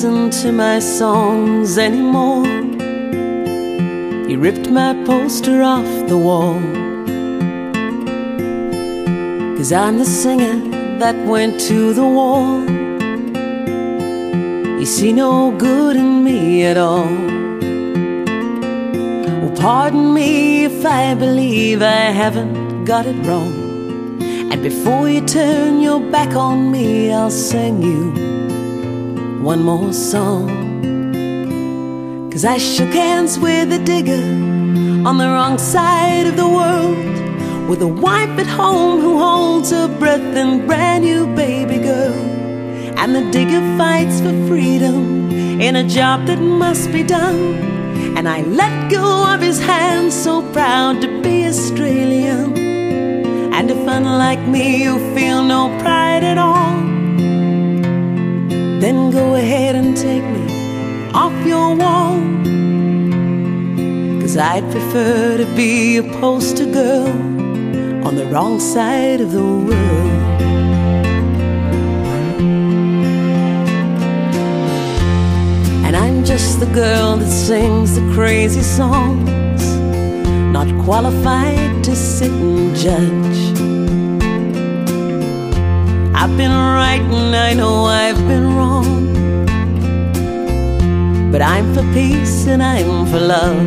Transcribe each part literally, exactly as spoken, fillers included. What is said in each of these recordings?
listen to my songs anymore. He ripped my poster off the wall, 'cause I'm the singer that went to the war. You see no good in me at all. Well, pardon me if I believe I haven't got it wrong, and before you turn your back on me, I'll sing you one more song. 'Cause I shook hands with a digger on the wrong side of the world, with a wife at home who holds her breath and brand new baby girl. And the digger fights for freedom in a job that must be done, and I let go of his hand, so proud to be Australian. And if unlike me you feel no pride at all, then go ahead and take me off your wall. 'Cause I'd prefer to be a poster girl on the wrong side of the world. And I'm just the girl that sings the crazy songs, not qualified to sit and judge. I've been right and I know I've been wrong, but I'm for peace and I'm for love.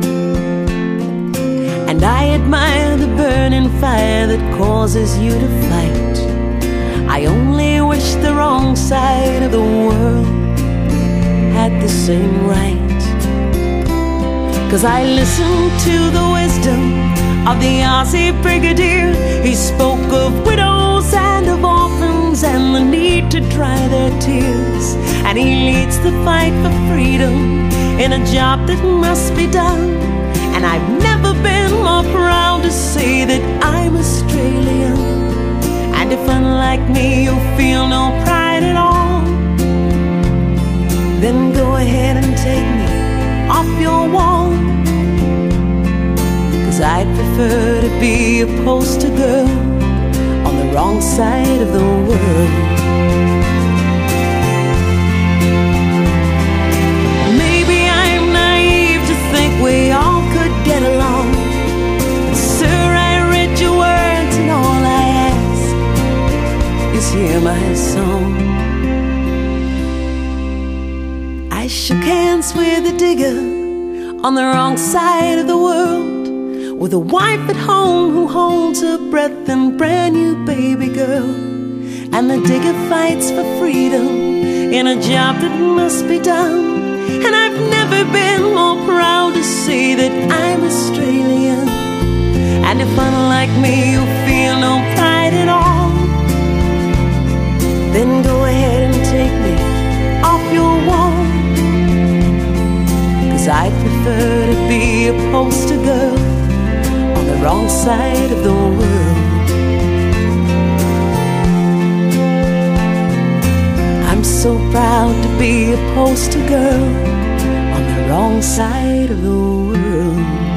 And I admire the burning fire that causes you to fight. I only wish the wrong side of the world had the same right. 'Cause I listened to the wisdom of the Aussie brigadier. He spoke of widows and of orphans and the need to dry their tears. And he leads the fight for freedom in a job that must be done. And I've never been more proud to say that I'm Australian. And if unlike me you feel no pride at all, then go ahead and take me off your wall. 'Cause I'd prefer to be a poster girl on the wrong side of the world. Maybe I'm naive to think we all could get along, but sir, I read your words and all I ask is hear my song. I shook hands with a digger on the wrong side of the world, with a wife at home who holds her breath and brand new baby girl. And the digger fights for freedom in a job that must be done. And I've never been more proud to say that I'm Australian. And if unlike me you feel no pride at all, then go ahead and take me off your wall. 'Cause I'd prefer to be a poster girl on the wrong side of the world. I'm so proud to be a poster girl on the wrong side of the world.